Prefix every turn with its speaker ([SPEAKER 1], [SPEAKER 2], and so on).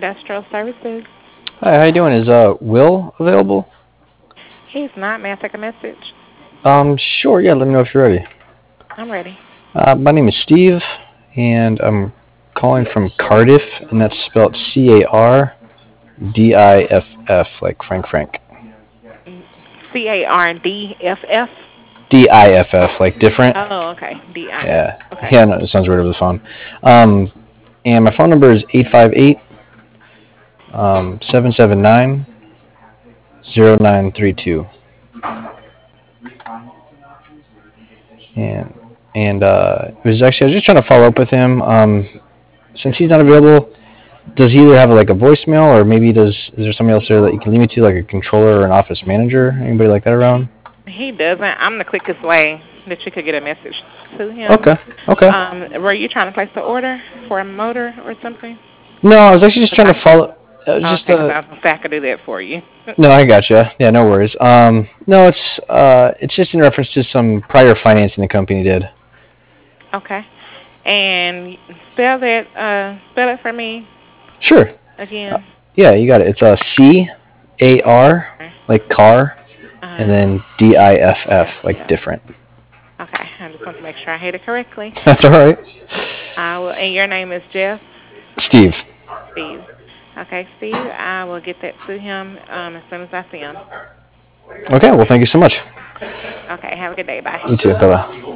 [SPEAKER 1] Industrial Services.
[SPEAKER 2] Hi, how you doing? Is Will available?
[SPEAKER 1] He's not. May I take a message?
[SPEAKER 2] Sure. Yeah, let me know if you're ready.
[SPEAKER 1] I'm ready.
[SPEAKER 2] My name is Steve, and I'm calling from Cardiff, and that's spelled Cardiff, like Frank.
[SPEAKER 1] CARDFF.
[SPEAKER 2] Diff, like different.
[SPEAKER 1] Oh, okay. DIF.
[SPEAKER 2] Yeah,
[SPEAKER 1] Okay.
[SPEAKER 2] yeah, no, it sounds weird over the phone. Um, and my phone number is 858 779 0932. And it was actually I was just trying to follow up with him. Since he's not available, does he either have like a voicemail or maybe does is there somebody else there that you can leave me to, like a controller or an office manager? Anybody like that around?
[SPEAKER 1] He doesn't. I'm the quickest way that you could get a message to him.
[SPEAKER 2] Okay, okay.
[SPEAKER 1] Were you trying to place the order for a motor or something?
[SPEAKER 2] No, I was actually just
[SPEAKER 1] 'Cause
[SPEAKER 2] trying to
[SPEAKER 1] I,
[SPEAKER 2] follow. Just
[SPEAKER 1] okay, because I was gonna say I could do that for you.
[SPEAKER 2] no, I gotcha. Yeah, no worries. No, it's just in reference to some prior financing the company did.
[SPEAKER 1] Okay. And spell it for me
[SPEAKER 2] Sure. Uh,
[SPEAKER 1] again.
[SPEAKER 2] yeah, you got it. It's CAR,
[SPEAKER 1] Okay.
[SPEAKER 2] like car, and
[SPEAKER 1] Uh,
[SPEAKER 2] then DIFF, like
[SPEAKER 1] yeah.
[SPEAKER 2] different.
[SPEAKER 1] Okay. I just want to make sure I hit it correctly.
[SPEAKER 2] That's all right.
[SPEAKER 1] I will. And your name is Jeff.
[SPEAKER 2] Steve.
[SPEAKER 1] Steve. Okay, Steve. I will get that to him as soon as I see him.
[SPEAKER 2] Okay, well, thank you so much.
[SPEAKER 1] Okay. Have a good day. Bye.
[SPEAKER 2] You too. Bye bye.